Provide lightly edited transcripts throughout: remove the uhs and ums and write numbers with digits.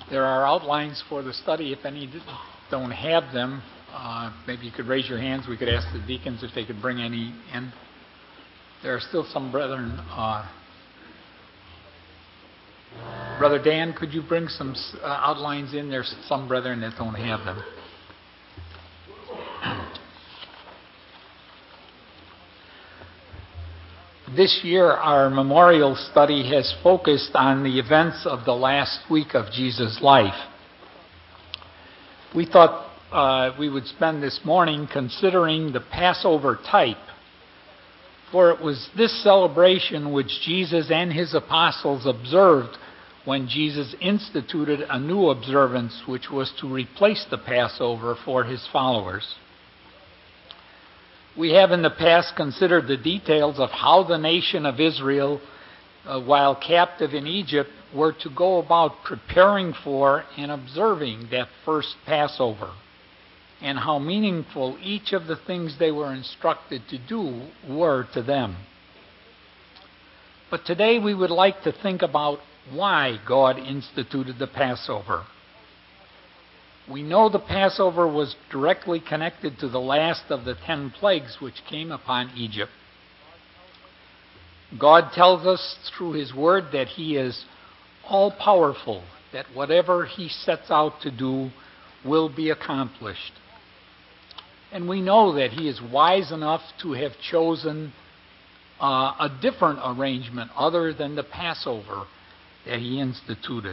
There are outlines for the study. If any don't have them, maybe you could raise your hands. We could ask the deacons if they could bring any in. There are still some brethren. Brother Dan, could you bring some outlines in? There's some brethren that don't have them. This year, our memorial study has focused on the events of the last week of Jesus' life. We thought we would spend this morning considering the Passover type, for it was this celebration which Jesus and his apostles observed when Jesus instituted a new observance which was to replace the Passover for his followers. We have in the past considered the details of how the nation of Israel, while captive in Egypt, were to go about preparing for and observing that first Passover, and how meaningful each of the things they were instructed to do were to them. But today we would like to think about why God instituted the Passover. We know the Passover was directly connected to the last of the 10 plagues which came upon Egypt. God tells us through his word that he is all-powerful, that whatever he sets out to do will be accomplished. And we know that he is wise enough to have chosen a different arrangement other than the Passover that he instituted.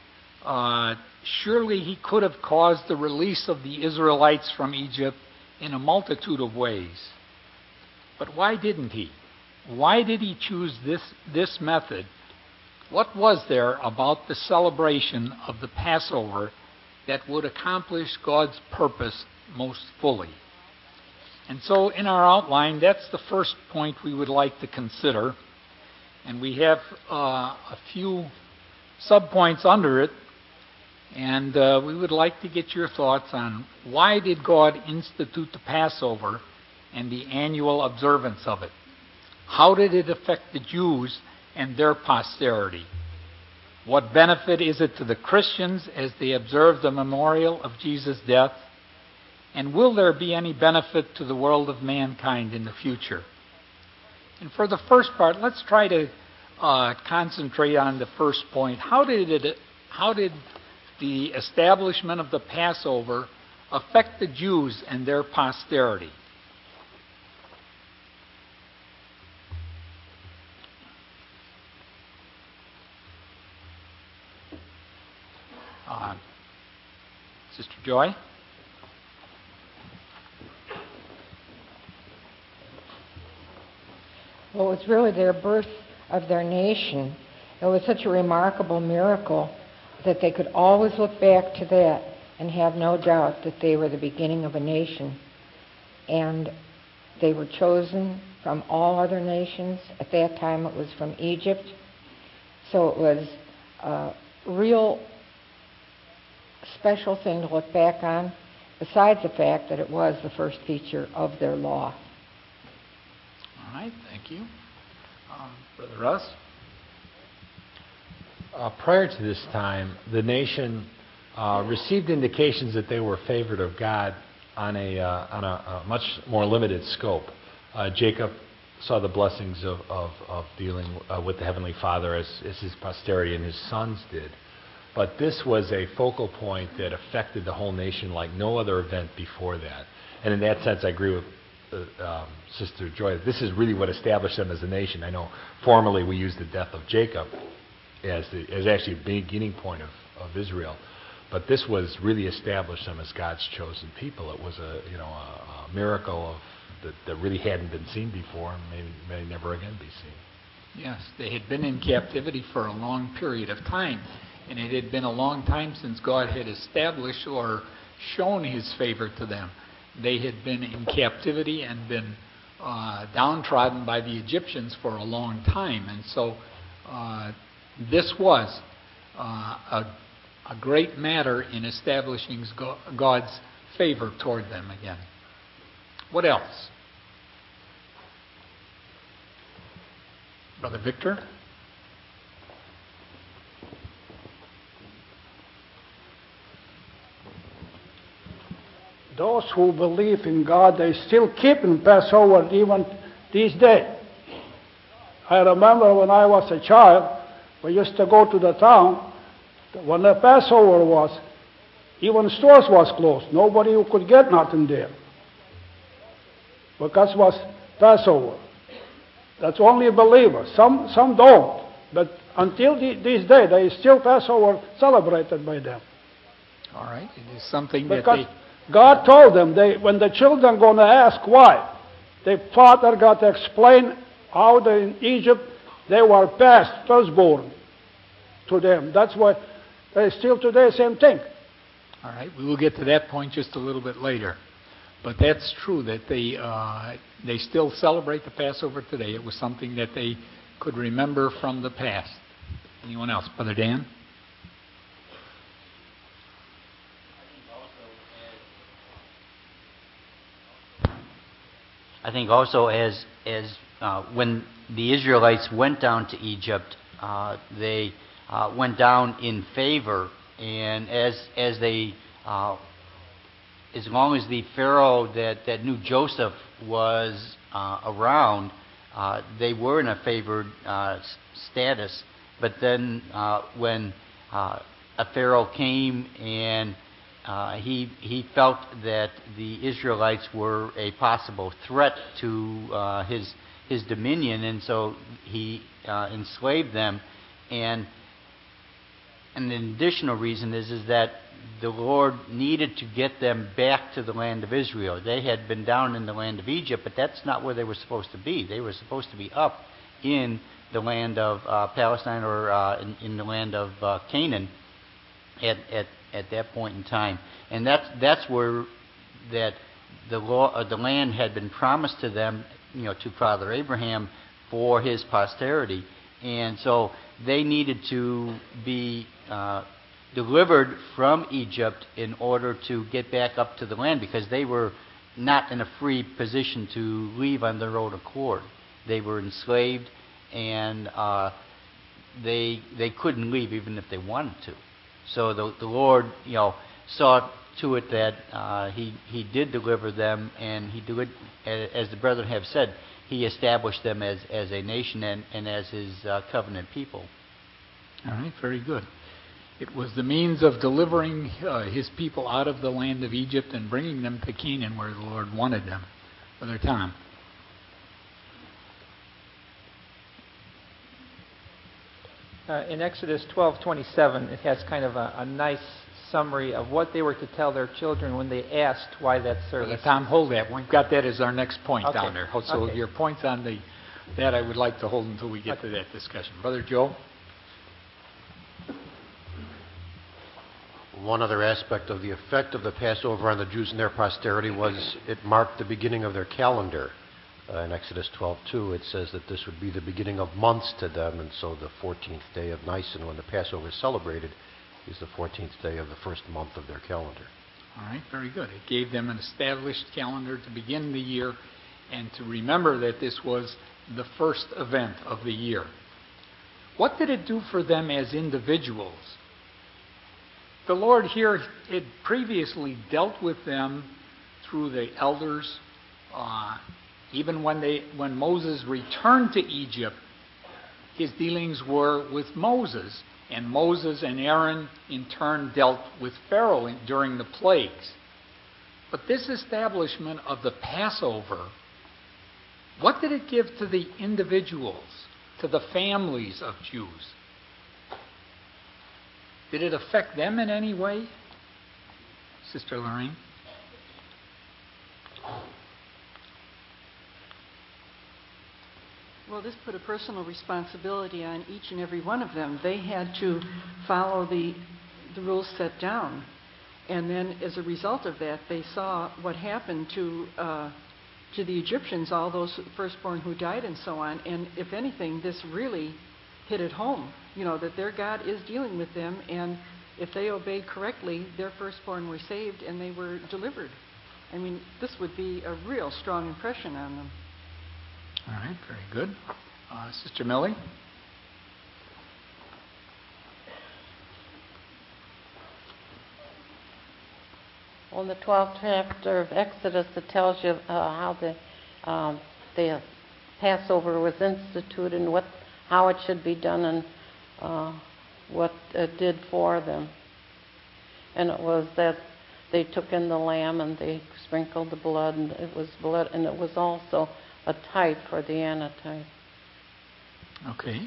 Surely he could have caused the release of the Israelites from Egypt in a multitude of ways. But why didn't he? Why did he choose this method? What was there about the celebration of the Passover that would accomplish God's purpose most fully? And so in our outline, that's the first point we would like to consider. And we have a few subpoints under it. And we would like to get your thoughts on why did God institute the Passover and the annual observance of it? How did it affect the Jews and their posterity? What benefit is it to the Christians as they observe the memorial of Jesus' death? And will there be any benefit to the world of mankind in the future? And for the first part, let's try to concentrate on the first point. How did the establishment of the Passover affect the Jews and their posterity? Sister Joy? Well, it was really their birth of their nation. It was such a remarkable miracle that they could always look back to that and have no doubt that they were the beginning of a nation. And they were chosen from all other nations. At that time it was from Egypt. So it was a real special thing to look back on, besides the fact that it was the first feature of their law. All right, thank you. Brother Russ? Prior to this time, the nation received indications that they were favored of God on a much more limited scope. Jacob saw the blessings of dealing with the Heavenly Father as his posterity and his sons did. But this was a focal point that affected the whole nation like no other event before that. And in that sense, I agree with Sister Joy. This is really what established them as a nation. I know formally we use the death of Jacob as actually a beginning point of Israel. But this was really established them as God's chosen people. It was a miracle that really hadn't been seen before and may never again be seen. Yes, they had been in captivity for a long period of time. And it had been a long time since God had established or shown his favor to them. They had been in captivity and been downtrodden by the Egyptians for a long time. And so this was a great matter in establishing God's favor toward them again. What else? Brother Victor? those who believe in God, they still keep in Passover even these days. I remember when I was a child, we used to go to the town. When the Passover was, even stores was closed. Nobody could get nothing there. Because it was Passover. That's only believers. Some don't. But until this day, there is still Passover celebrated by them. All right. It is something Because that God told them, when the children going to ask why, the father got to explain how in Egypt they were passed firstborn to them. That's why they still today same thing. All right, we will get to that point just a little bit later. But that's true that they still celebrate the Passover today. It was something that they could remember from the past. Anyone else? Brother Dan? I think also as when the Israelites went down to Egypt, they went down in favor, and as long as the Pharaoh that knew Joseph was around, they were in a favored status. But then when a Pharaoh came and he felt that the Israelites were a possible threat to his dominion, and so he enslaved them. And an additional reason is that the Lord needed to get them back to the land of Israel. They had been down in the land of Egypt, but that's not where they were supposed to be. They were supposed to be up in the land of Palestine, or in the land of Canaan at that point in time. And that's where that the land had been promised to them, to Father Abraham for his posterity. And so they needed to be delivered from Egypt in order to get back up to the land, because they were not in a free position to leave on their own accord. They were enslaved, and they couldn't leave even if they wanted to. So the Lord, saw to it that he did deliver them, and he did, as the brethren have said, he established them as a nation and as his covenant people. All right, very good. It was the means of delivering his people out of the land of Egypt and bringing them to Canaan, where the Lord wanted them. Brother Tom. In Exodus 12:27, it has kind of a nice summary of what they were to tell their children when they asked why that service. Brother Tom, hold that. We've got that as our next point down there. So Okay. your points on that I would like to hold until we get to that discussion. Brother Joe? One other aspect of the effect of the Passover on the Jews and their posterity was it marked the beginning of their calendar. In Exodus 12:2, it says that this would be the beginning of months to them, and so the 14th day of Nisan, when the Passover is celebrated, is the 14th day of the first month of their calendar. All right, very good. It gave them an established calendar to begin the year and to remember that this was the first event of the year. What did it do for them as individuals? The Lord here had previously dealt with them through the elders. Even when Moses returned to Egypt, his dealings were with Moses, and Moses and Aaron in turn dealt with Pharaoh during the plagues. But this establishment of the Passover, what did it give to the individuals, to the families of Jews? Did it affect them in any way? Sister Lorraine? Well, this put a personal responsibility on each and every one of them. They had to follow the rules set down. And then as a result of that, they saw what happened to the Egyptians, all those firstborn who died and so on. And if anything, this really hit it home, that their God is dealing with them, and if they obeyed correctly, their firstborn were saved and they were delivered. I mean, this would be a real strong impression on them. All right, very good. Sister Millie? Well, in the 12th chapter of Exodus, it tells you how the Passover was instituted and how it should be done and what it did for them. And it was that they took in the lamb and they sprinkled the blood, and it was blood, and it was also a type for the antitype. Okay.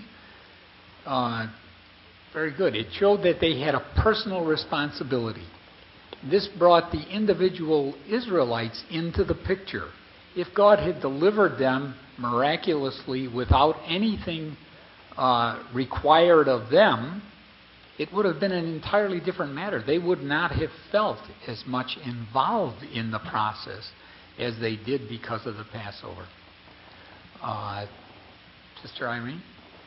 Very good. It showed that they had a personal responsibility. This brought the individual Israelites into the picture. If God had delivered them miraculously without anything required of them, it would have been an entirely different matter. They would not have felt as much involved in the process as they did because of the Passover. Sister Irene?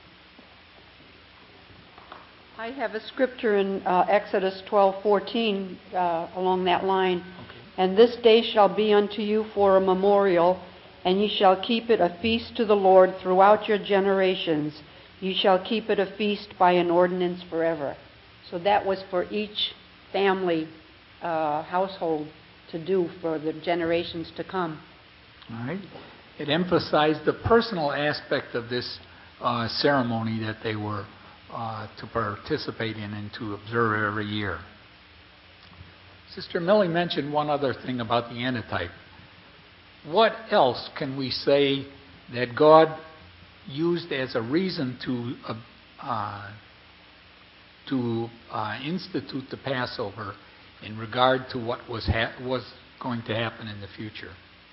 I have a scripture in Exodus 12:14 along that line. Okay. And this day shall be unto you for a memorial, and ye shall keep it a feast to the Lord throughout your generations. Ye shall keep it a feast by an ordinance forever. So that was for each family, household to do for the generations to come. All right. It emphasized the personal aspect of this ceremony that they were to participate in and to observe every year. Sister Millie mentioned one other thing about the antitype. What else can we say that God used as a reason to institute the Passover in regard to what was going to happen in the future?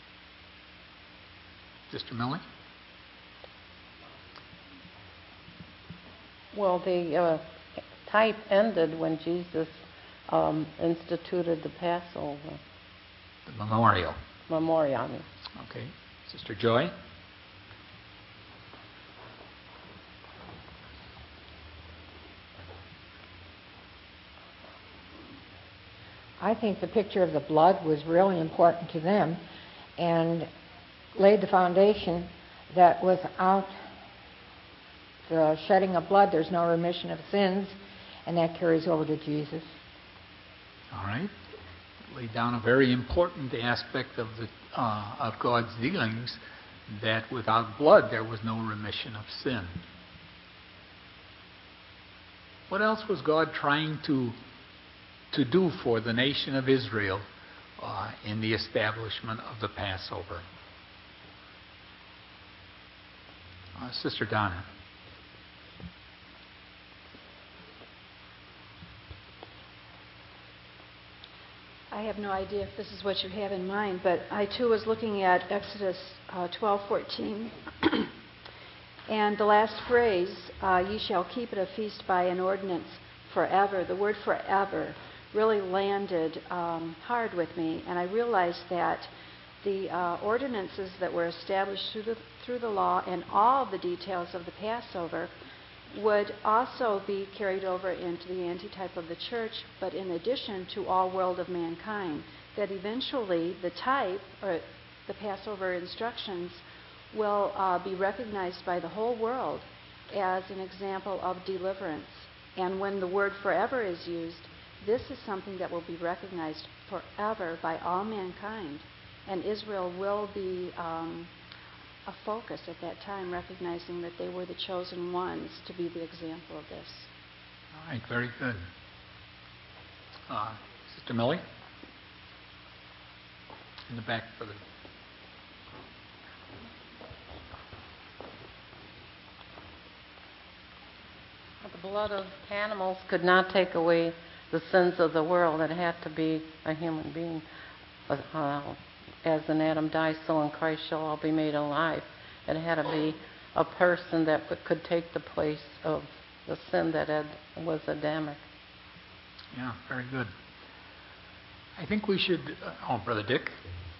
Sister Millie? Well, the type ended when Jesus instituted the Passover. The memorial. Memorial. Okay. Sister Joy? I think the picture of the blood was really important to them and laid the foundation that without the shedding of blood, there's no remission of sins, and that carries over to Jesus. All right. Laid down a very important aspect of God's dealings, that without blood there was no remission of sin. What else was God trying to do for the nation of Israel in the establishment of the Passover? Sister Donna. I have no idea if this is what you have in mind, but I too was looking at Exodus 12:14, and the last phrase, "Ye shall keep it a feast by an ordinance forever." The word "forever" really landed hard with me, and I realized that the ordinances that were established through the law and all the details of the Passover would also be carried over into the antitype of the church, but in addition to all world of mankind, that eventually the type, or the Passover instructions, will be recognized by the whole world as an example of deliverance. And when the word "forever" is used, this is something that will be recognized forever by all mankind. And Israel will be a focus at that time, recognizing that they were the chosen ones to be the example of this. All right, very good. Sister Millie? In the back, brother. The blood of animals could not take away the sins of the world. It had to be a human being. As in Adam dies, so in Christ shall all be made alive. It had to be a person that could take the place of the sin that was Adamic. Yeah, very good. I think we should... Brother Dick?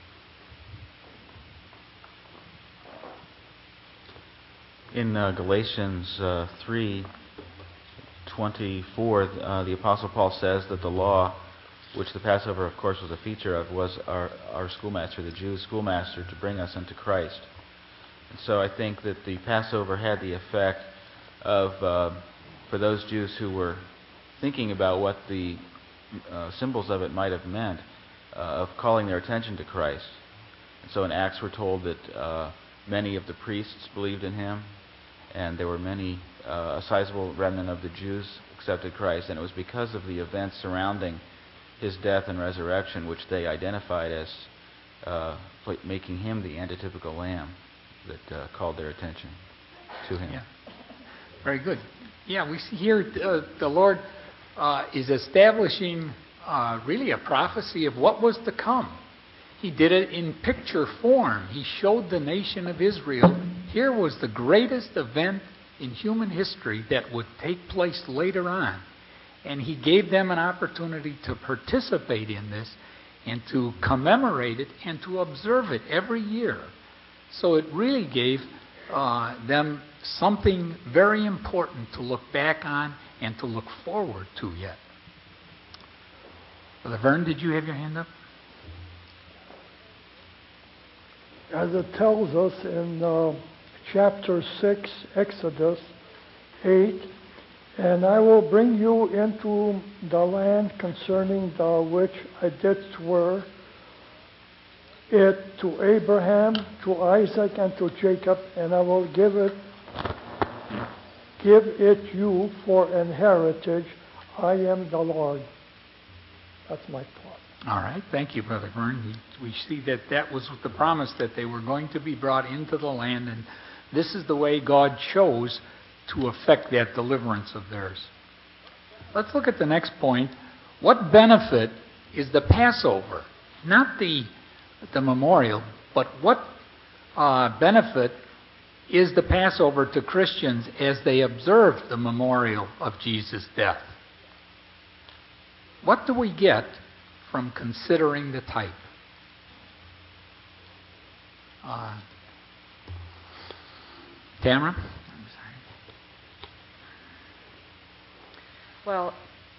In Galatians 3:24, the Apostle Paul says that the law, which the Passover, of course, was a feature of, was our schoolmaster, the Jews' schoolmaster, to bring us into Christ. And so I think that the Passover had the effect of, for those Jews who were thinking about what the symbols of it might have meant, of calling their attention to Christ. And so in Acts we're told that many of the priests believed in him, and there were a sizable remnant of the Jews accepted Christ, and it was because of the events surrounding his death and resurrection which they identified as making him the antitypical lamb that called their attention to him. Yeah. Very good. Yeah, we see here the Lord is establishing really a prophecy of what was to come. He did it in picture form. He showed the nation of Israel here was the greatest event in human history that would take place later on. And he gave them an opportunity to participate in this and to commemorate it and to observe it every year. So it really gave them something very important to look back on and to look forward to yet. Brother Vern, did you have your hand up? As it tells us in chapter 6, Exodus 8, and I will bring you into the land concerning the which I did swear it to Abraham, to Isaac, and to Jacob, and I will give it you for an heritage. I am the Lord. That's my thought. All right. Thank you, Brother Vern. We see that was the promise that they were going to be brought into the land, and this is the way God chose to effect that deliverance of theirs. Let's look at the next point. What benefit is the Passover? Not the memorial, but what benefit is the Passover to Christians as they observe the memorial of Jesus' death? What do we get from considering the type? Tamara? I'm sorry. Well,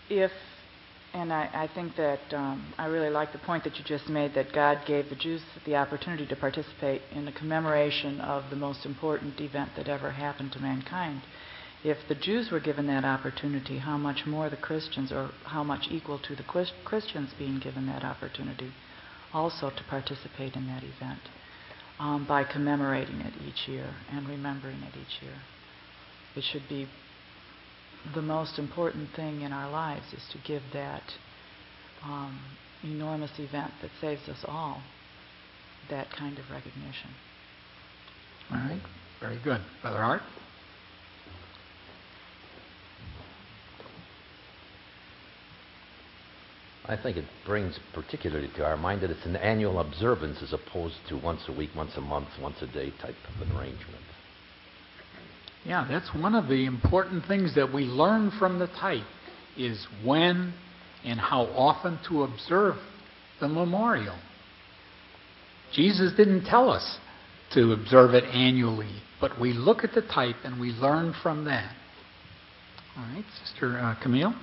I think that I really like the point that you just made, that God gave the Jews the opportunity to participate in the commemoration of the most important event that ever happened to mankind. If the Jews were given that opportunity, how much more the Christians, or how much equal to the Christians being given that opportunity also to participate in that event by commemorating it each year and remembering it each year. It should be the most important thing in our lives, is to give that enormous event that saves us all that kind of recognition. All right. Very good. Brother Art? I think it brings particularly to our mind that it's an annual observance as opposed to once a week, once a month, once a day type of an arrangement. Yeah, that's one of the important things that we learn from the type, is when and how often to observe the memorial. Jesus didn't tell us to observe it annually, but we look at the type and we learn from that. All right, Sister Camille?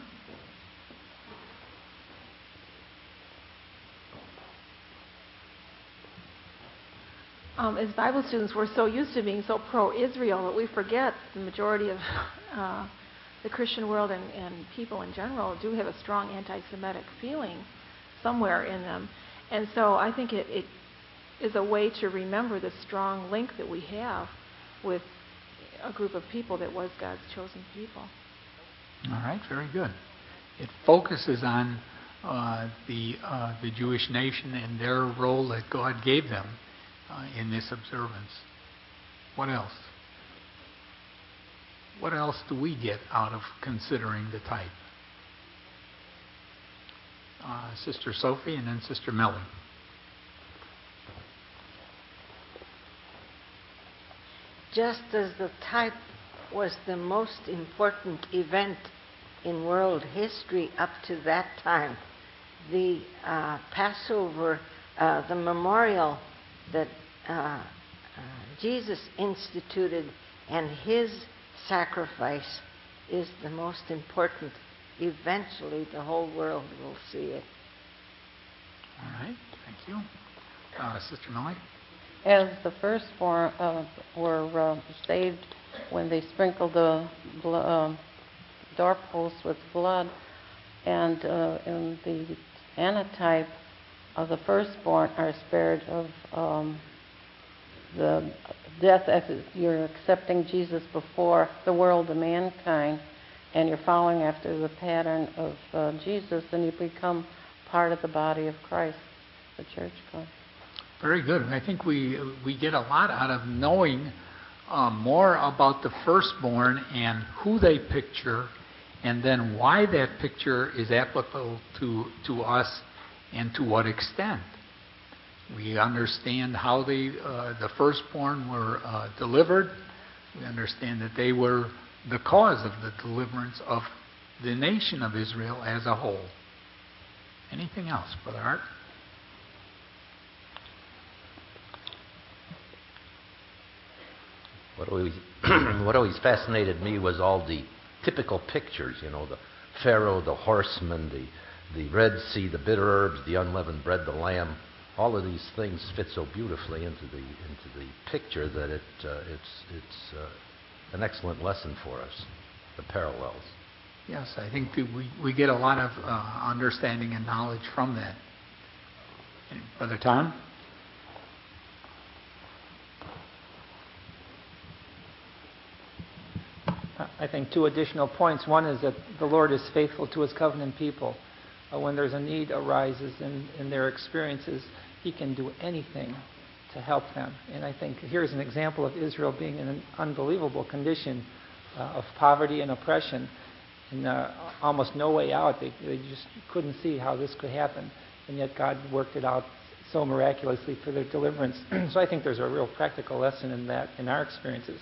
As Bible students, we're so used to being so pro-Israel that we forget the majority of the Christian world and people in general do have a strong anti-Semitic feeling somewhere in them. And so I think it is a way to remember the strong link that we have with a group of people that was God's chosen people. All right, very good. It focuses on the Jewish nation and their role that God gave them in this observance. What else? What else do we get out of considering the type? Sister Sophie and then Sister Millie. Just as the type was the most important event in world history up to that time, the Passover, the memorial that Jesus instituted and his sacrifice is the most important. Eventually, the whole world will see it. All right, thank you. Sister Millie? As the firstborn were saved when they sprinkled the doorposts with blood, and in the antitype, the firstborn are spared of the death, as you're accepting Jesus before the world of mankind, and you're following after the pattern of Jesus, and you become part of the body of Christ, the church. Very good. I think we get a lot out of knowing more about the firstborn and who they picture, and then why that picture is applicable to us and to what extent. We understand how the firstborn were delivered. We understand that they were the cause of the deliverance of the nation of Israel as a whole. Anything else, Brother Art? What always fascinated me was all the typical pictures, the Pharaoh, the horseman, the Red Sea, the bitter herbs, the unleavened bread, the lamb. All of these things fit so beautifully into the picture that it's an excellent lesson for us, the parallels. Yes, I think that we get a lot of understanding and knowledge from that. Brother Tom? I think two additional points. One is that the Lord is faithful to His covenant people. When there's a need arises in their experiences, He can do anything to help them. And I think here's an example of Israel being in an unbelievable condition of poverty and oppression, and almost no way out. They just couldn't see how this could happen, and yet God worked it out so miraculously for their deliverance. So I think there's a real practical lesson in that in our experiences.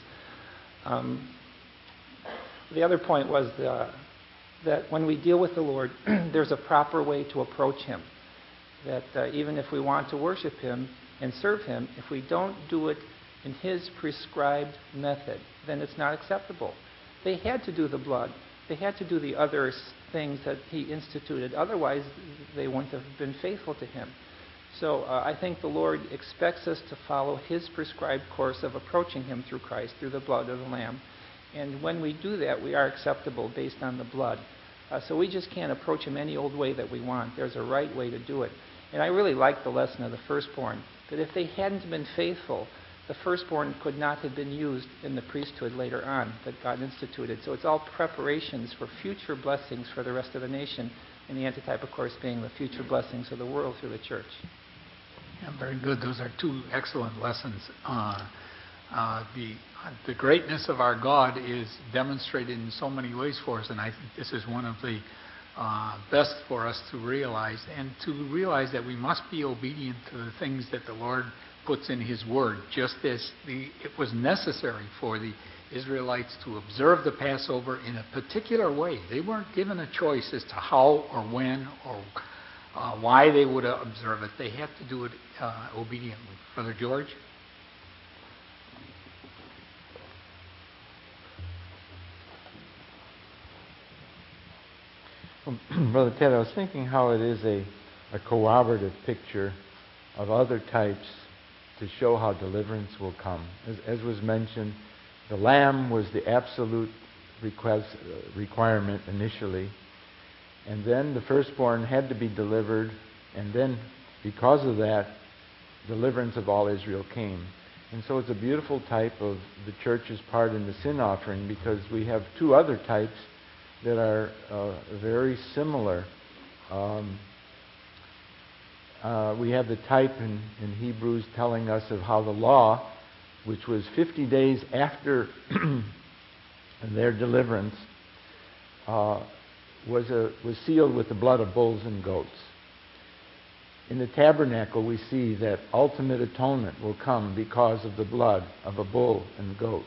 The other point was that when we deal with the Lord, there's a proper way to approach Him. That even if we want to worship Him and serve Him, if we don't do it in His prescribed method, then it's not acceptable. They had to do the blood. They had to do the other things that He instituted. Otherwise, they wouldn't have been faithful to Him. So I think the Lord expects us to follow His prescribed course of approaching Him through Christ, through the blood of the Lamb. And when we do that, we are acceptable based on the blood. So we just can't approach Him any old way that we want. There's a right way to do it. And I really like the lesson of the firstborn, that if they hadn't been faithful, the firstborn could not have been used in the priesthood later on that God instituted. So it's all preparations for future blessings for the rest of the nation, and the antitype, of course, being the future blessings of the world through the church. Yeah, very good. Those are two excellent lessons. The greatness of our God is demonstrated in so many ways for us, and I think this is one of the best for us to realize, and to realize that we must be obedient to the things that the Lord puts in His Word, just as it was necessary for the Israelites to observe the Passover in a particular way. They weren't given a choice as to how or when or why they would observe it. They had to do it obediently. Brother George? Brother Ted, I was thinking how it is a corroborative picture of other types to show how deliverance will come. As was mentioned, the lamb was the absolute requirement initially, and then the firstborn had to be delivered, and then because of that, deliverance of all Israel came. And so it's a beautiful type of the church's part in the sin offering, because we have two other types that are very similar. We have the type in Hebrews telling us of how the law, which was 50 days after their deliverance, was sealed with the blood of bulls and goats. In the tabernacle, we see that ultimate atonement will come because of the blood of a bull and goat.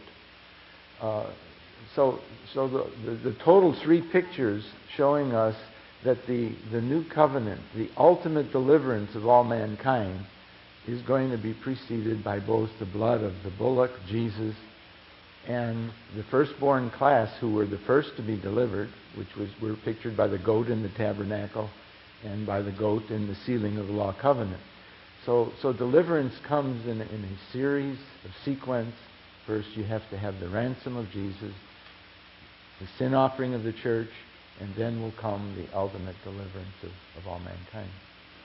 So the total three pictures showing us that the new covenant, the ultimate deliverance of all mankind, is going to be preceded by both the blood of the bullock, Jesus, and the firstborn class who were the first to be delivered, which were pictured by the goat in the tabernacle and by the goat in the sealing of the law covenant. So deliverance comes in a series of sequence. First you have to have the ransom of Jesus, the sin offering of the church, and then will come the ultimate deliverance of all mankind.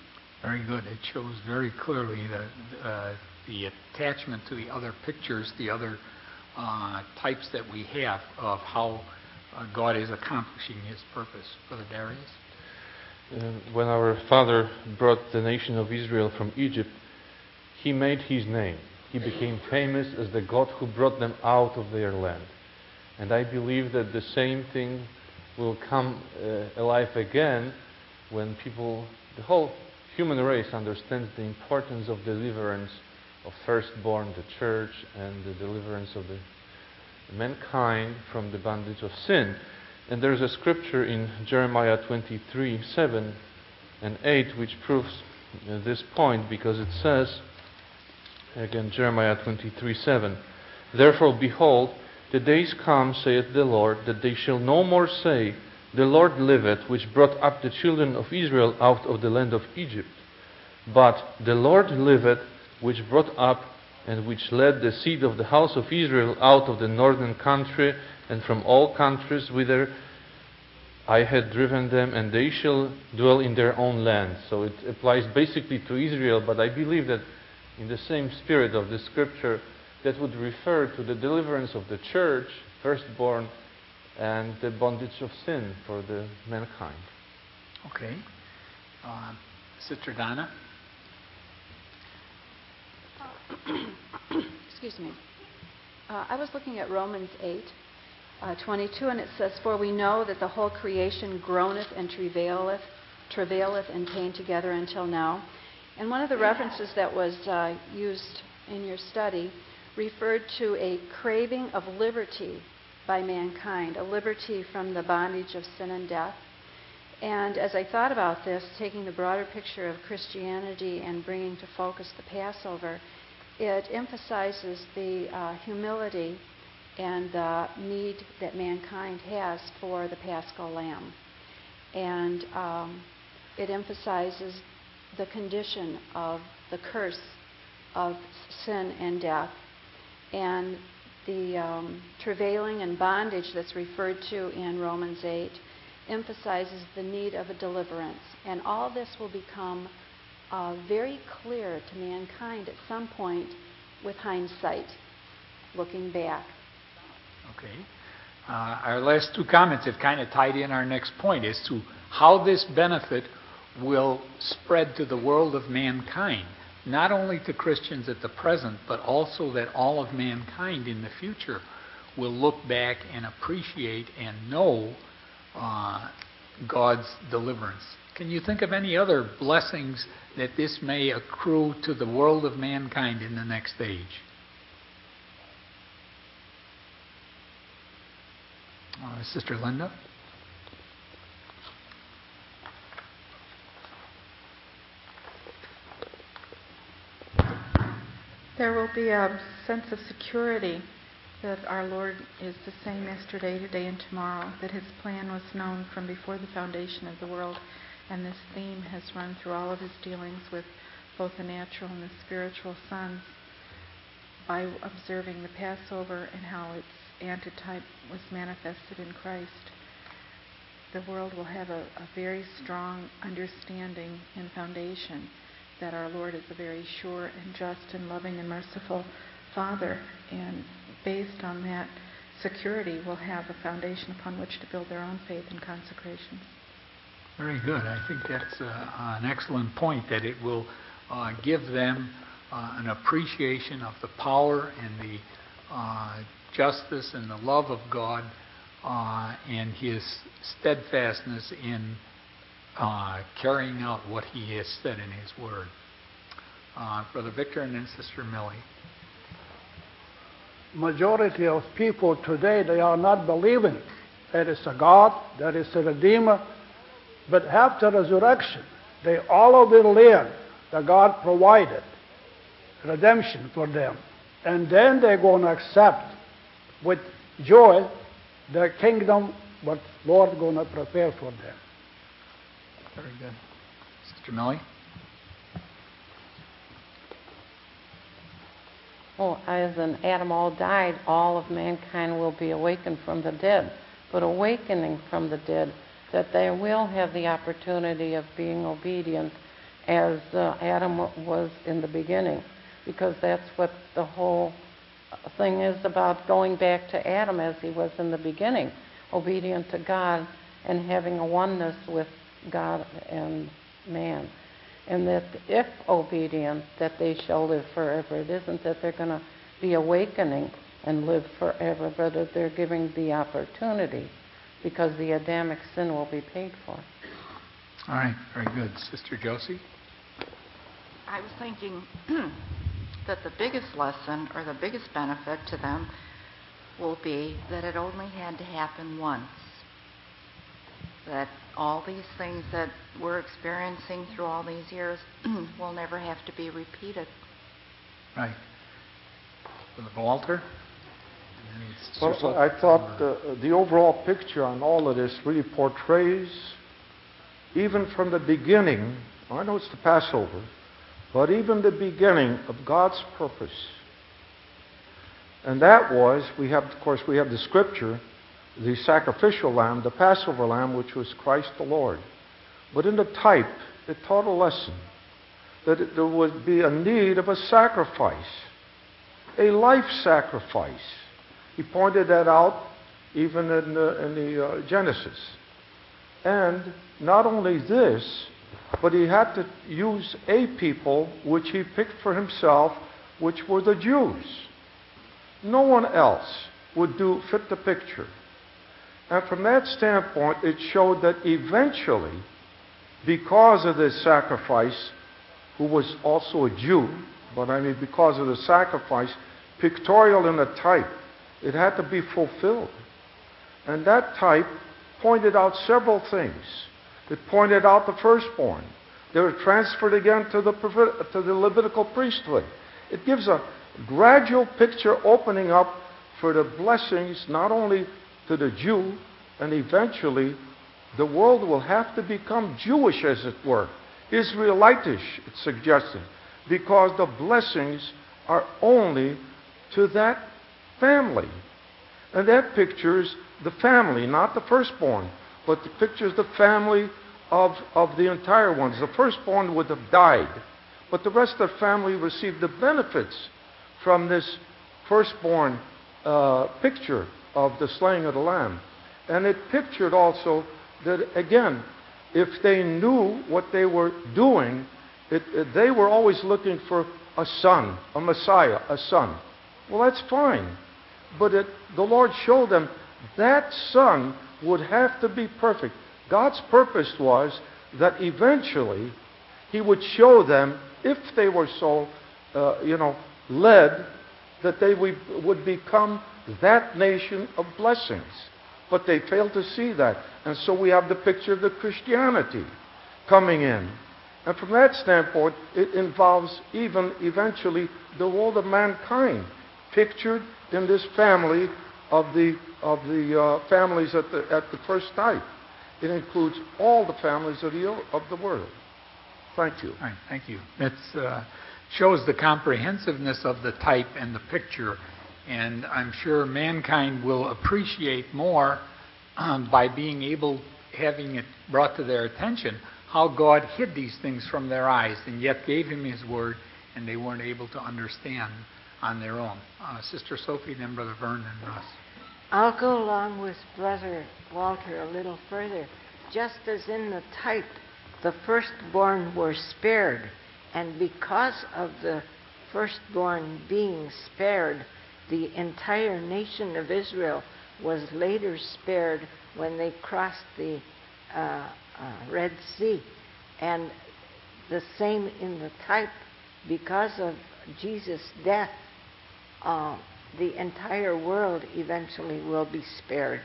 Very good. It shows very clearly the attachment to the other pictures, the other types that we have of how God is accomplishing His purpose. Brother Darius? When our father brought the nation of Israel from Egypt, he made his name. He became famous as the God who brought them out of their land. And I believe that the same thing will come alive again when people, the whole human race, understands the importance of deliverance of firstborn, the church, and the deliverance of the mankind from the bondage of sin. And there's a scripture in Jeremiah 23, 7 and 8 which proves this point, because it says, again, Jeremiah 23, 7, "Therefore, behold, the days come, saith the Lord, that they shall no more say, The Lord liveth, which brought up the children of Israel out of the land of Egypt. But the Lord liveth, which brought up and which led the seed of the house of Israel out of the northern country, and from all countries whither I had driven them, and they shall dwell in their own land." So it applies basically to Israel, but I believe that in the same spirit of the scripture, that would refer to the deliverance of the church, firstborn, and the bondage of sin for the mankind. Okay. Sister Donna? Excuse me. I was looking at Romans 8:22, and it says, "For we know that the whole creation groaneth and travaileth and pain together until now." And one of the references that was used in your study referred to a craving of liberty by mankind, a liberty from the bondage of sin and death. And as I thought about this, taking the broader picture of Christianity and bringing to focus the Passover, it emphasizes the humility and the need that mankind has for the Paschal Lamb. And it emphasizes the condition of the curse of sin and death. And the travailing and bondage that's referred to in Romans 8 emphasizes the need of a deliverance. And all this will become very clear to mankind at some point with hindsight, looking back. Okay. Our last two comments have kind of tied in our next point as to how this benefit will spread to the world of mankind. Not only to Christians at the present, but also that all of mankind in the future will look back and appreciate and know God's deliverance. Can you think of any other blessings that this may accrue to the world of mankind in the next age? Sister Linda? There will be a sense of security that our Lord is the same yesterday, today, and tomorrow, that His plan was known from before the foundation of the world, and this theme has run through all of His dealings with both the natural and the spiritual sons by observing the Passover and how its antitype was manifested in Christ. The world will have a very strong understanding and foundation that our Lord is a very sure and just and loving and merciful Father, and based on that security will have a foundation upon which to build their own faith and consecrations. Very good. I think that's an excellent point, that it will give them an appreciation of the power and the justice and the love of God and His steadfastness in carrying out what He has said in His Word. Brother Victor and then Sister Millie. Majority of people today, they are not believing there is a God, there is a Redeemer. But after resurrection, they all will learn that God provided redemption for them. And then they're going to accept with joy the kingdom what Lord going to prepare for them. Very good. Sister Millie? Oh, as in Adam all died, all of mankind will be awakened from the dead. But awakening from the dead, that they will have the opportunity of being obedient as Adam was in the beginning, because that's what the whole thing is about, going back to Adam as he was in the beginning, obedient to God and having a oneness with God and man. And that if obedient, that they shall live forever. It isn't that they're going to be awakening and live forever, but that they're giving the opportunity, because the Adamic sin will be paid for. All right, very good. Sister Josie? I was thinking that the biggest lesson or the biggest benefit to them will be that it only had to happen once. That all these things that we're experiencing through all these years will never have to be repeated. Right. Brother Walter? Well, I thought the overall picture on all of this really portrays, even from the beginning, I know it's the Passover, but even the beginning of God's purpose. And that was, we have the scripture, the sacrificial lamb, the Passover lamb, which was Christ the Lord. But in the type, it taught a lesson that there would be a need of a sacrifice, a life sacrifice. He pointed that out even in the Genesis. And not only this, but he had to use a people which he picked for himself, which were the Jews. No one else would fit the picture. And from that standpoint, it showed that eventually, because of this sacrifice, who was also a Jew, but because of the sacrifice, pictorial in the type, it had to be fulfilled. And that type pointed out several things. It pointed out the firstborn. They were transferred again to the Levitical priesthood. It gives a gradual picture opening up for the blessings not only to the Jew, and eventually the world will have to become Jewish, as it were. Israelitish, it's suggested, because the blessings are only to that family. And that pictures the family, not the firstborn, but it pictures the family of the entire ones. The firstborn would have died, but the rest of the family received the benefits from this firstborn picture of the slaying of the lamb. And it pictured also that, again, if they knew what they were doing, they were always looking for a son, a Messiah, a son. Well, that's fine. But the Lord showed them that son would have to be perfect. God's purpose was that eventually He would show them, if they were so, led, that they would become that nation of blessings. But they failed to see that. And so we have the picture of the Christianity coming in. And from that standpoint, it involves even eventually the world of mankind, pictured in this family of the families at the first type. It includes all the families of the world. Thank you. All right, thank you. It shows the comprehensiveness of the type and the picture, and I'm sure mankind will appreciate more by being able, having it brought to their attention, how God hid these things from their eyes and yet gave Him His Word, and they weren't able to understand on their own. Sister Sophie, then Brother Vern, and Russ. I'll go along with Brother Walter a little further. Just as in the type, the firstborn were spared, and because of the firstborn being spared, the entire nation of Israel was later spared when they crossed the Red Sea. And the same in the type, because of Jesus' death, the entire world eventually will be spared.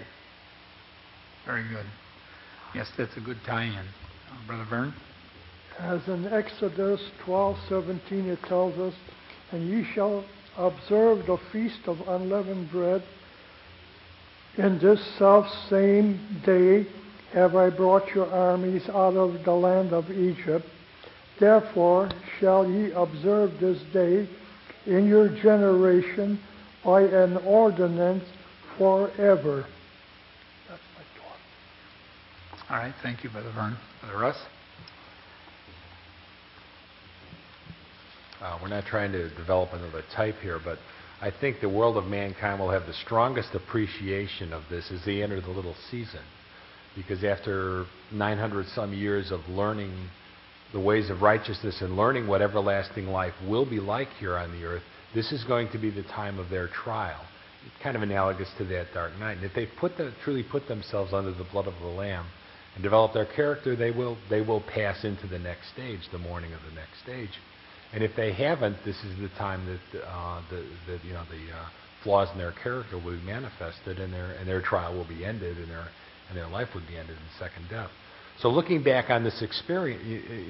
Very good. Yes, that's a good tie-in. Brother Vern? As in Exodus 12:17 it tells us, "And ye shall observe the feast of unleavened bread. In this self-same day have I brought your armies out of the land of Egypt. Therefore shall ye observe this day in your generation by an ordinance forever." That's my thought. All right, thank you, Brother Vern. Brother Russ? We're not trying to develop another type here, but I think the world of mankind will have the strongest appreciation of this as they enter the little season. Because after 900 some years of learning the ways of righteousness and learning what everlasting life will be like here on the earth, this is going to be the time of their trial. It's kind of analogous to that dark night. And if they truly put themselves under the blood of the Lamb and develop their character, they will pass into the next stage, the morning of the next stage. And if they haven't, this is the time that the flaws in their character will be manifested, and their trial will be ended, and their life would be ended in the second death. So looking back on this experience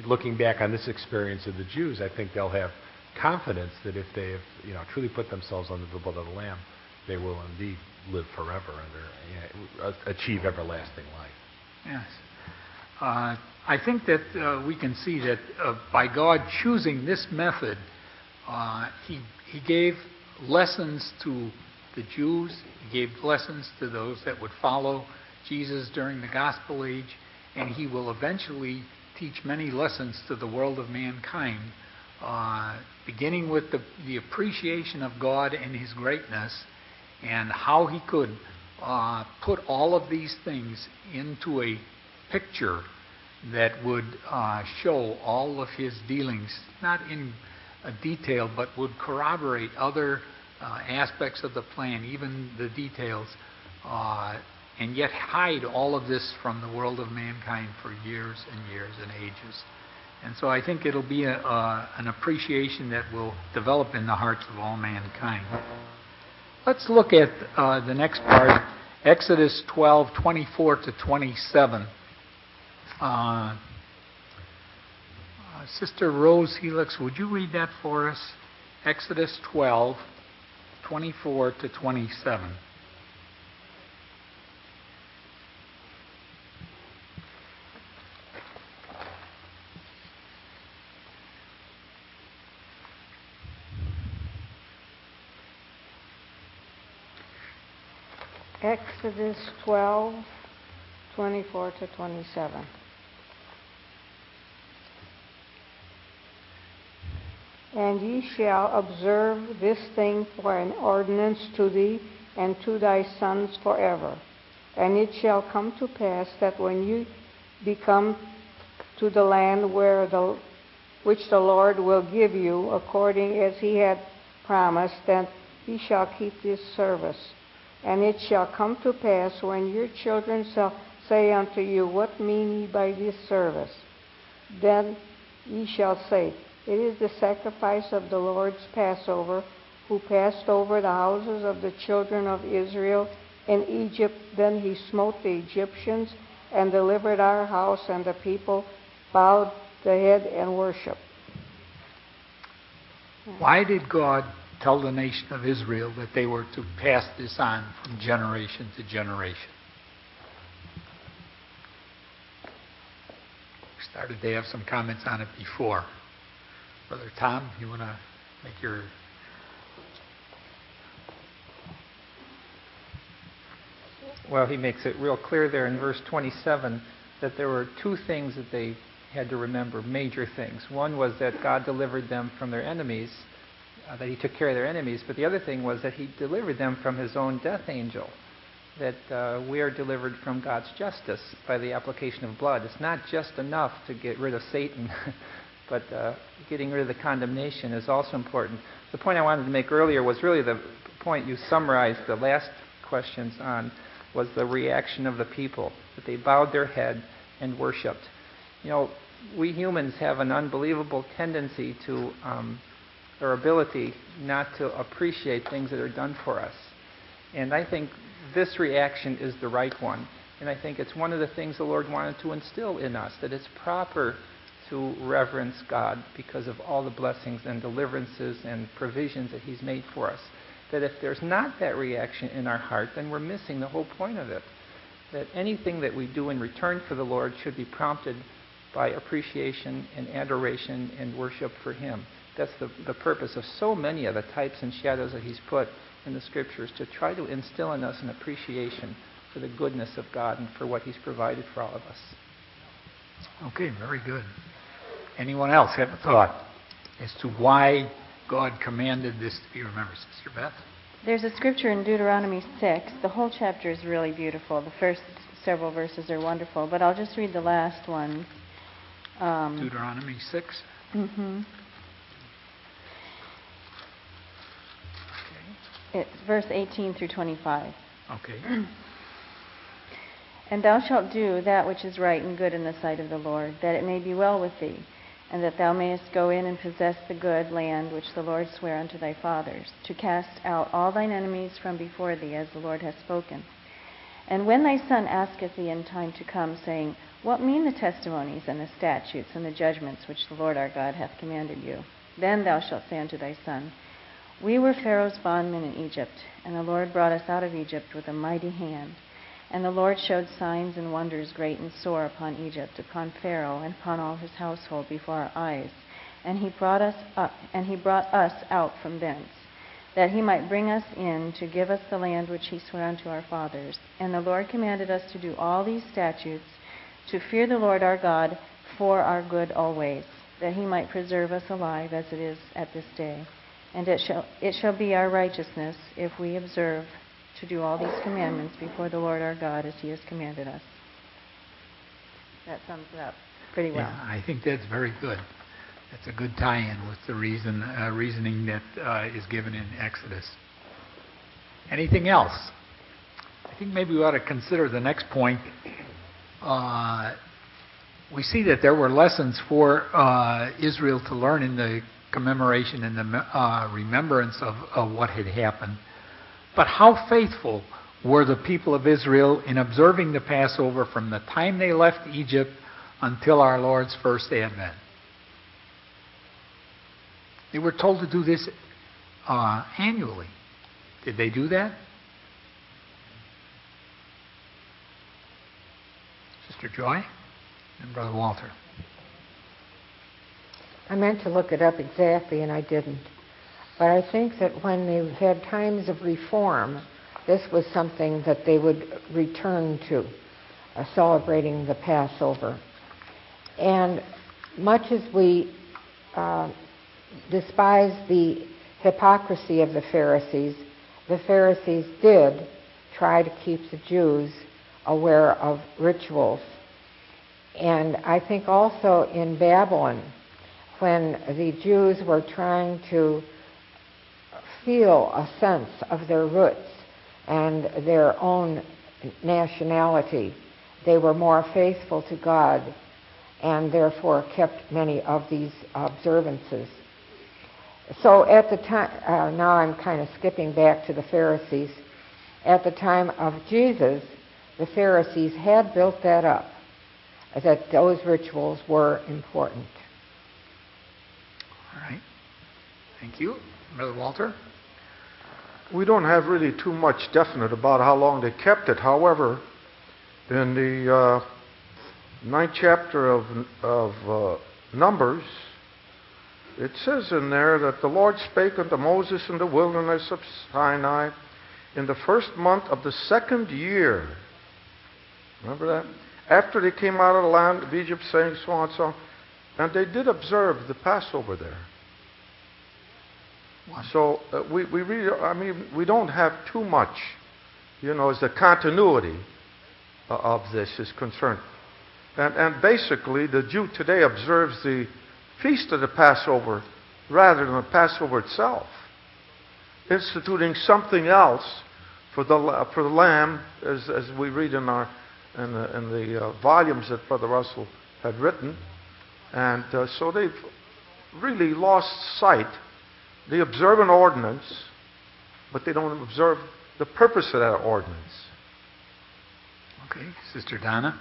of the Jews, I think they'll have confidence that if they have truly put themselves under the blood of the Lamb, they will indeed live forever and achieve everlasting life. Yes. I think that we can see that by God choosing this method, He gave lessons to the Jews, He gave lessons to those that would follow Jesus during the gospel age, and He will eventually teach many lessons to the world of mankind, beginning with the appreciation of God and His greatness, and how He could put all of these things into a picture that would show all of His dealings, not in detail, but would corroborate other aspects of the plan, even the details, and yet hide all of this from the world of mankind for years and years and ages. And so I think it'll be an appreciation that will develop in the hearts of all mankind. Let's look at the next part, Exodus 12:24 to 27. Sister Rose Helix, would you read that for us? Exodus 12:24 to 27. Exodus 12:24 to 27. And ye shall observe this thing for an ordinance to thee and to thy sons forever. And it shall come to pass that when you be come to the land which the Lord will give you, according as He had promised, that ye shall keep this service. And it shall come to pass when your children shall say unto you, What mean ye by this service? Then ye shall say, It is the sacrifice of the Lord's Passover, who passed over the houses of the children of Israel in Egypt. Then He smote the Egyptians and delivered our house, and the people bowed the head and worshiped. Why did God tell the nation of Israel that they were to pass this on from generation to generation? We started to have some comments on it before. Brother Tom, you want to make your... Well, he makes it real clear there in verse 27 that there were two things that they had to remember, major things. One was that God delivered them from their enemies, that He took care of their enemies, but the other thing was that He delivered them from His own death angel, that we are delivered from God's justice by the application of blood. It's not just enough to get rid of Satan, but getting rid of the condemnation is also important. The point I wanted to make earlier was really the point you summarized the last questions on, was the reaction of the people, that they bowed their head and worshipped. You know, we humans have an unbelievable tendency to, or ability not to appreciate things that are done for us. And I think this reaction is the right one. And I think it's one of the things the Lord wanted to instill in us, that it's proper to reverence God because of all the blessings and deliverances and provisions that He's made for us. That if there's not that reaction in our heart, then we're missing the whole point of it. That anything that we do in return for the Lord should be prompted by appreciation and adoration and worship for Him. That's the purpose of so many of the types and shadows that He's put in the Scriptures, to try to instill in us an appreciation for the goodness of God and for what He's provided for all of us. Okay, very good. Anyone else have a thought? as to why God commanded this to be remembered. Sister Beth? There's a scripture in Deuteronomy 6. The whole chapter is really beautiful. The first several verses are wonderful, but I'll just read the last one. Deuteronomy 6? Mm-hmm. It's verse 18 through 25. Okay. And thou shalt do that which is right and good in the sight of the Lord, that it may be well with thee, and that thou mayest go in and possess the good land which the Lord sware unto thy fathers, to cast out all thine enemies from before thee, as the Lord hath spoken. And when thy son asketh thee in time to come, saying, What mean the testimonies and the statutes and the judgments which the Lord our God hath commanded you? Then thou shalt say unto thy son, We were Pharaoh's bondmen in Egypt, and the Lord brought us out of Egypt with a mighty hand. And the Lord showed signs and wonders great and sore upon Egypt, upon Pharaoh, and upon all his household before our eyes. And he brought us out from thence, that he might bring us in to give us the land which he sware unto our fathers. And the Lord commanded us to do all these statutes, to fear the Lord our God for our good always, that he might preserve us alive as it is at this day. And it shall be our righteousness if we observe to do all these commandments before the Lord our God as he has commanded us. That sums it up pretty well. Yeah, I think that's very good. That's a good tie-in with the reasoning that is given in Exodus. Anything else? I think maybe we ought to consider the next point. We see that there were lessons for Israel to learn in the commemoration and the remembrance of what had happened. But how faithful were the people of Israel in observing the Passover from the time they left Egypt until our Lord's first advent? They were told to do this annually. Did they do that? Sister Joy and Brother Walter. I meant to look it up exactly, and I didn't. But I think that when they had times of reform, this was something that they would return to, celebrating the Passover. And much as we despise the hypocrisy of the Pharisees did try to keep the Jews aware of rituals. And I think also in Babylon, when the Jews were trying to feel a sense of their roots and their own nationality, they were more faithful to God and therefore kept many of these observances. So at the time, now I'm kind of skipping back to the Pharisees. At the time of Jesus, the Pharisees had built that up, that those rituals were important. All right. Thank you. Brother Walter? We don't have really too much definite about how long they kept it. However, in the 9th chapter of Numbers, it says in there that the Lord spake unto Moses in the wilderness of Sinai in the first month of the 2nd year. Remember that? After they came out of the land of Egypt, saying so on and so on. And they did observe the Passover there. So we really, we don't have too much, as the continuity of this is concerned. And basically, the Jew today observes the feast of the Passover rather than the Passover itself, instituting something else for the lamb, as we read in the volumes that Brother Russell had written. And so they've really lost sight. They observe an ordinance, but they don't observe the purpose of that ordinance. Okay, Sister Donna.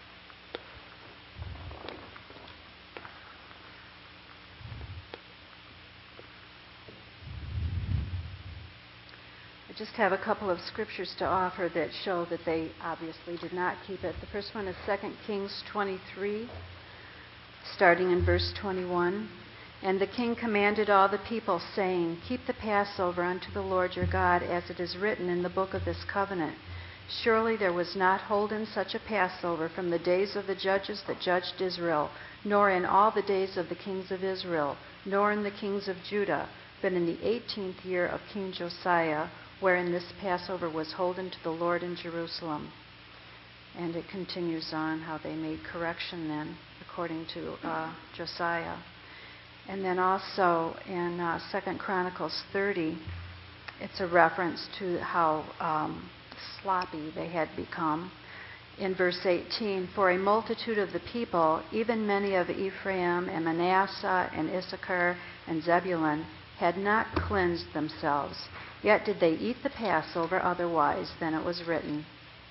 I just have a couple of scriptures to offer that show that they obviously did not keep it. The first one is 2 Kings 23, starting in verse 21. And the king commanded all the people, saying, Keep the Passover unto the Lord your God, as it is written in the book of this covenant. Surely there was not holden such a Passover from the days of the judges that judged Israel, nor in all the days of the kings of Israel, nor in the kings of Judah, but in the 18th year of King Josiah, wherein this Passover was holden to the Lord in Jerusalem. And it continues on how they made correction then, according to Josiah. And then also in 2 Chronicles 30, it's a reference to how sloppy they had become. In verse 18, for a multitude of the people, even many of Ephraim and Manasseh and Issachar and Zebulun, had not cleansed themselves, yet did they eat the Passover otherwise than it was written.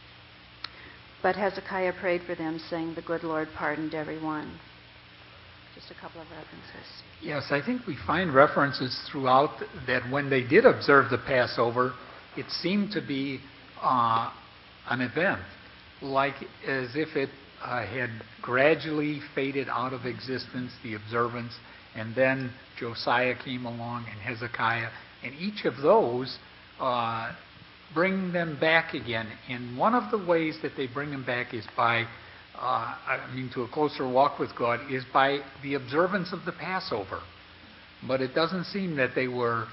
But Hezekiah prayed for them, saying, the good Lord pardoned every one. Just a couple of references. Yes, I think we find references throughout that when they did observe the Passover, it seemed to be an event, like as if it had gradually faded out of existence, the observance, and then Josiah came along and Hezekiah, and each of those bring them back again. And one of the ways that they bring them back is by, to a closer walk with God, is by the observance of the Passover. But it doesn't seem that they were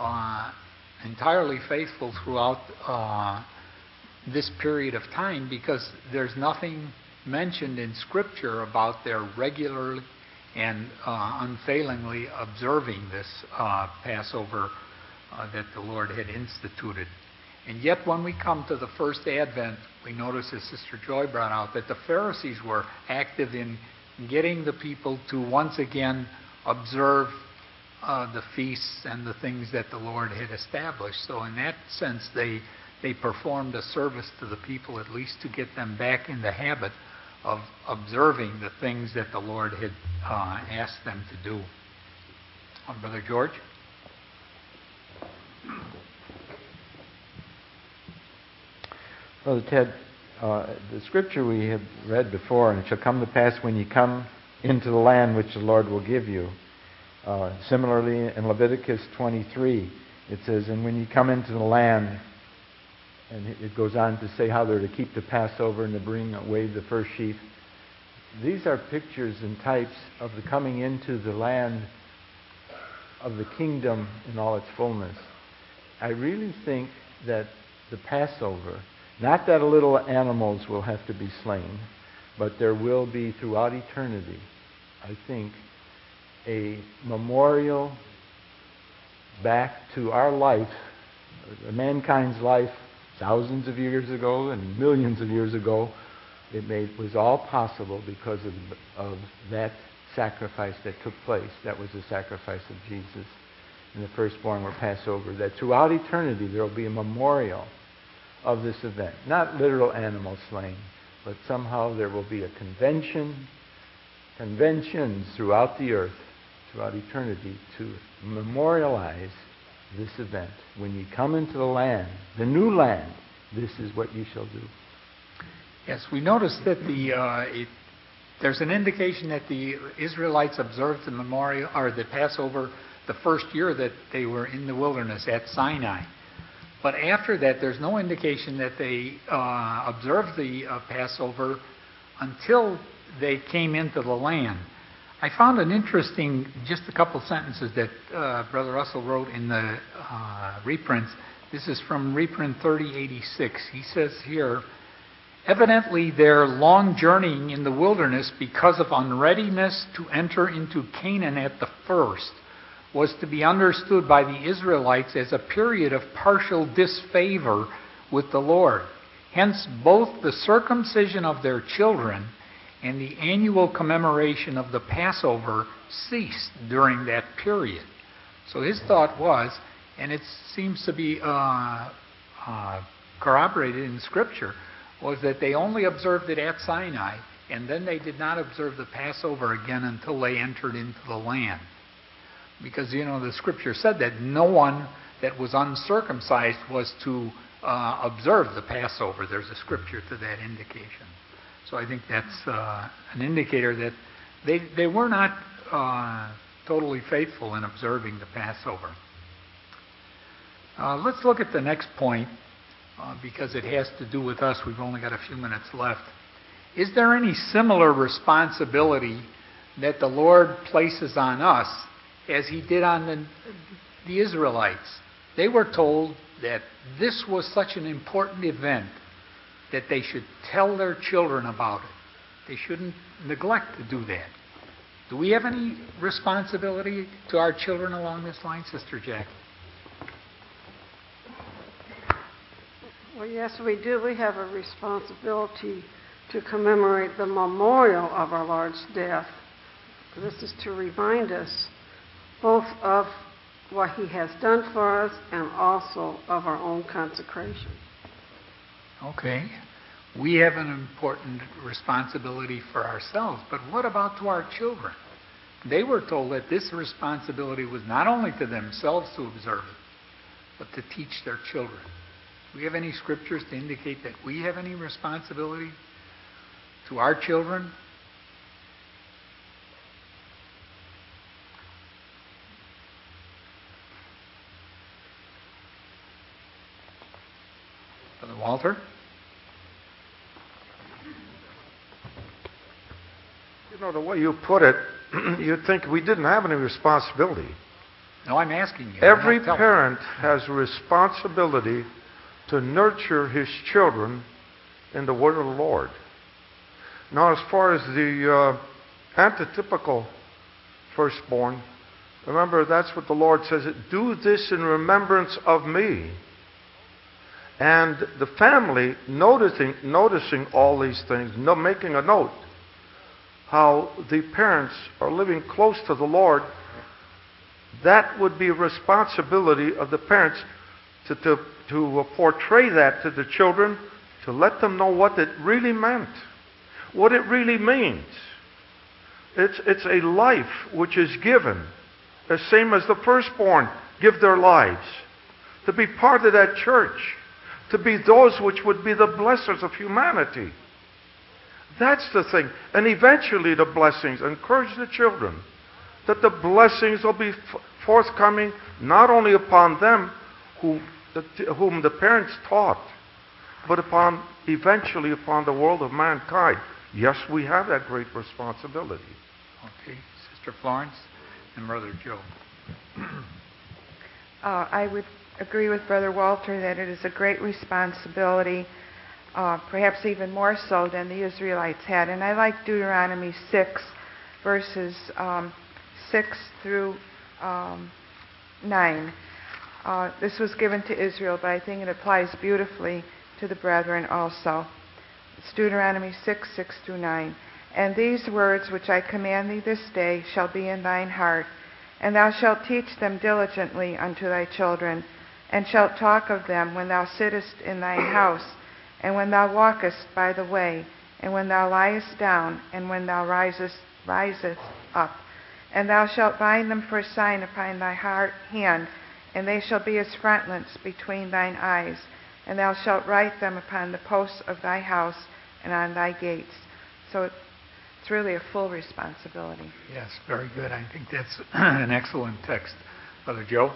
entirely faithful throughout this period of time, because there's nothing mentioned in Scripture about their regularly and unfailingly observing this Passover that the Lord had instituted. And yet when we come to the first Advent, we notice, as Sister Joy brought out, that the Pharisees were active in getting the people to once again observe the feasts and the things that the Lord had established. So in that sense, they performed a service to the people, at least to get them back in the habit of observing the things that the Lord had asked them to do. Brother George? Brother Ted, the scripture we have read before, and it shall come to pass when ye come into the land which the Lord will give you. Similarly, in Leviticus 23, it says, and when ye come into the land, and it goes on to say how they're to keep the Passover and to bring away the first sheaf. These are pictures and types of the coming into the land of the kingdom in all its fullness. I really think that the Passover, not that little animals will have to be slain, but there will be throughout eternity, I think, a memorial back to our life, mankind's life, thousands of years ago and millions of years ago. It was all possible because of that sacrifice that took place. That was the sacrifice of Jesus and the firstborn were Passover. That throughout eternity there will be a memorial of this event. Not literal animals slain, but somehow there will be a conventions throughout the earth, throughout eternity, to memorialize this event. When you come into the land, the new land, this is what you shall do. Yes, we notice that there's an indication that the Israelites observed the memorial or the Passover the first year that they were in the wilderness at Sinai. But after that, there's no indication that they observed the Passover until they came into the land. I found an interesting, just a couple sentences that Brother Russell wrote in the reprints. This is from reprint 3086. He says here, evidently their long journeying in the wilderness because of unreadiness to enter into Canaan at the first was to be understood by the Israelites as a period of partial disfavor with the Lord. Hence, both the circumcision of their children and the annual commemoration of the Passover ceased during that period. So his thought was, and it seems to be corroborated in Scripture, was that they only observed it at Sinai, and then they did not observe the Passover again until they entered into the land. Because, the Scripture said that no one that was uncircumcised was to observe the Passover. There's a Scripture to that indication. So I think that's an indicator that they were not totally faithful in observing the Passover. Let's look at the next point. because it has to do with us. We've only got a few minutes left. Is there any similar responsibility that the Lord places on us as He did on the Israelites? They were told that this was such an important event that they should tell their children about it. They shouldn't neglect to do that. Do we have any responsibility to our children along this line, Sister Jack? Well, yes, we do. We have a responsibility to commemorate the memorial of our Lord's death. This is to remind us both of what He has done for us and also of our own consecration. Okay. We have an important responsibility for ourselves, but what about to our children? They were told that this responsibility was not only to themselves to observe it, but to teach their children. Do we have any scriptures to indicate that we have any responsibility to our children? Brother Walter? You know, the way you put it, you'd think we didn't have any responsibility. No, I'm asking you. Every parent has a responsibility to nurture his children in the word of the Lord. Now, as far as the antitypical firstborn, remember that's what the Lord says, do this in remembrance of me. And the family, noticing all these things, making a note, how the parents are living close to the Lord, that would be a responsibility of the parents to portray that to the children, to let them know what it really meant, what it really means. It's a life which is given, the same as the firstborn give their lives, to be part of that church, to be those which would be the blessers of humanity. That's the thing. And eventually the blessings, encourage the children that the blessings will be forthcoming not only upon them whom the parents taught, but eventually upon the world of mankind. Yes, we have that great responsibility. Okay. Sister Florence and Brother Joe. I would agree with Brother Walter that it is a great responsibility, perhaps even more so than the Israelites had. And I like Deuteronomy 6, verses 6 through 9. This was given to Israel, but I think it applies beautifully to the brethren also. It's Deuteronomy 6, 6 through 9. And these words which I command thee this day shall be in thine heart, and thou shalt teach them diligently unto thy children, and shalt talk of them when thou sittest in thine house, and when thou walkest by the way, and when thou liest down, and when thou risest up. And thou shalt bind them for a sign upon thy hand, and they shall be as frontlets between thine eyes. And thou shalt write them upon the posts of thy house and on thy gates. So it's really a full responsibility. Yes, very good. I think that's an excellent text. Brother Joe?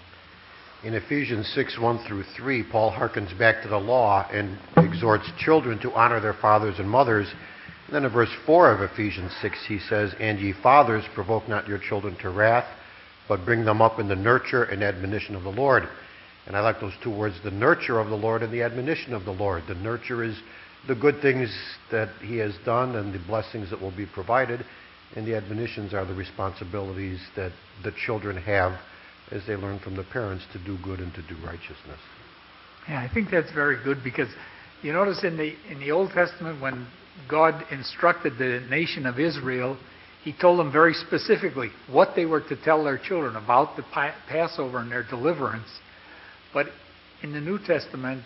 In Ephesians 6, 1 through 3, Paul hearkens back to the law and exhorts children to honor their fathers and mothers. And then in verse 4 of Ephesians 6, he says, And ye fathers, provoke not your children to wrath, but bring them up in the nurture and admonition of the Lord. And I like those two words, the nurture of the Lord and the admonition of the Lord. The nurture is the good things that He has done and the blessings that will be provided, and the admonitions are the responsibilities that the children have as they learn from the parents to do good and to do righteousness. Yeah, I think that's very good, because you notice in the Old Testament when God instructed the nation of Israel, He told them very specifically what they were to tell their children about the Passover and their deliverance. But in the New Testament,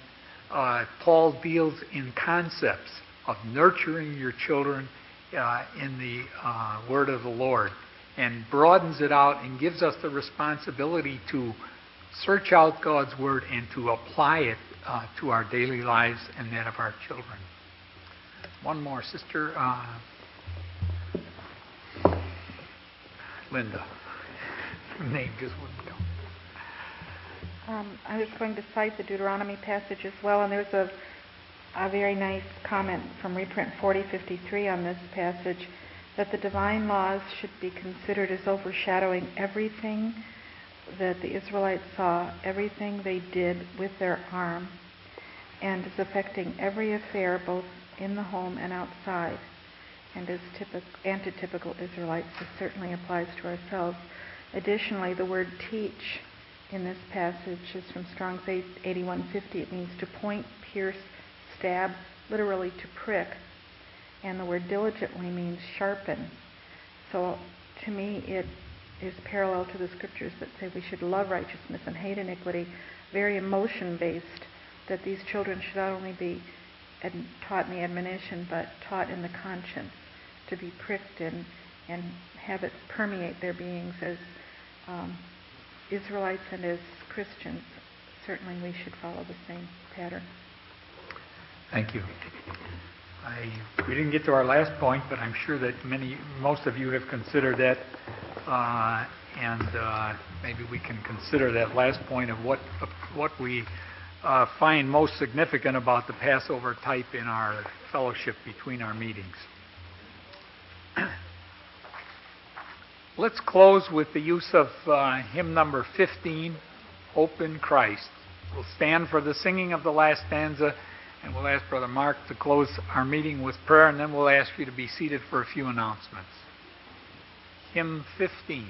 Paul deals in concepts of nurturing your children in the word of the Lord, and broadens it out and gives us the responsibility to search out God's word and to apply it to our daily lives and that of our children. One more, Sister Linda. Name just wouldn't come. I was going to cite the Deuteronomy passage as well, and there's a very nice comment from reprint 4053 on this passage, that the divine laws should be considered as overshadowing everything that the Israelites saw, everything they did with their arm, and as affecting every affair both in the home and outside. And as antitypical Israelites, this certainly applies to ourselves. Additionally, the word teach in this passage is from Strong's 8150. It means to point, pierce, stab, literally to prick. And the word diligently means sharpen. So to me, it is parallel to the scriptures that say we should love righteousness and hate iniquity, very emotion-based, that these children should not only be taught in the admonition, but taught in the conscience, to be pricked and have it permeate their beings as Israelites and as Christians. Certainly we should follow the same pattern. Thank you. We didn't get to our last point, but I'm sure that most of you have considered that, and maybe we can consider that last point of what we find most significant about the Passover type in our fellowship between our meetings. Let's close with the use of hymn number 15, Hope in Christ. We'll stand for the singing of the last stanza, and we'll ask Brother Mark to close our meeting with prayer, and then we'll ask you to be seated for a few announcements. Hymn 15.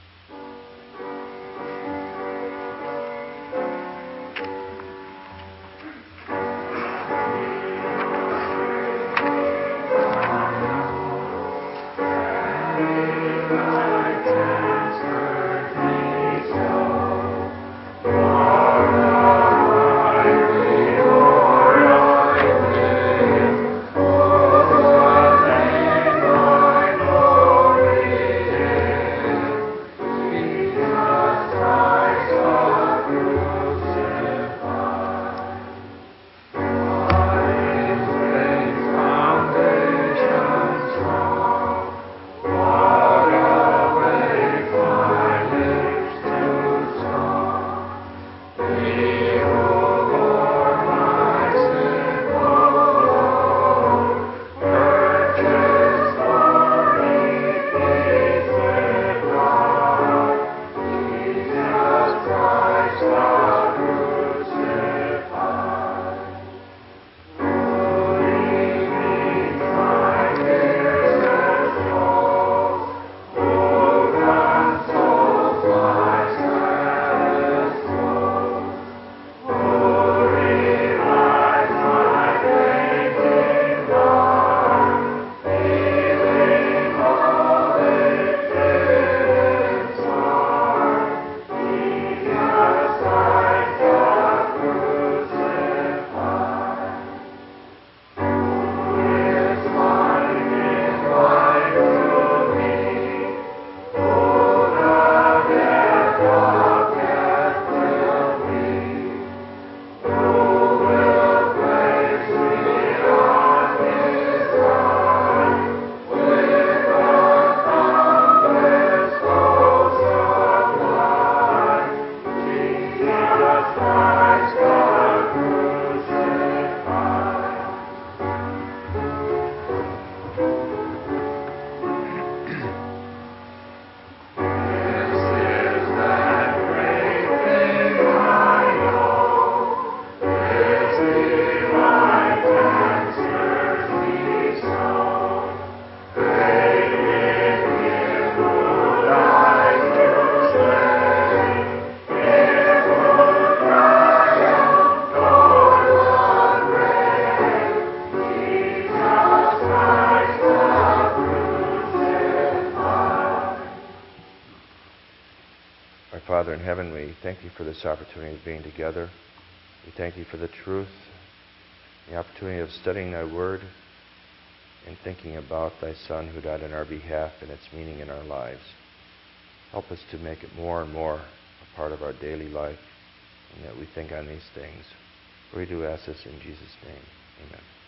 Father in heaven, we thank you for this opportunity of being together. We thank you for the truth, the opportunity of studying thy word and thinking about thy Son who died on our behalf and its meaning in our lives. Help us to make it more and more a part of our daily life, and that we think on these things. For we do ask this in Jesus' name. Amen.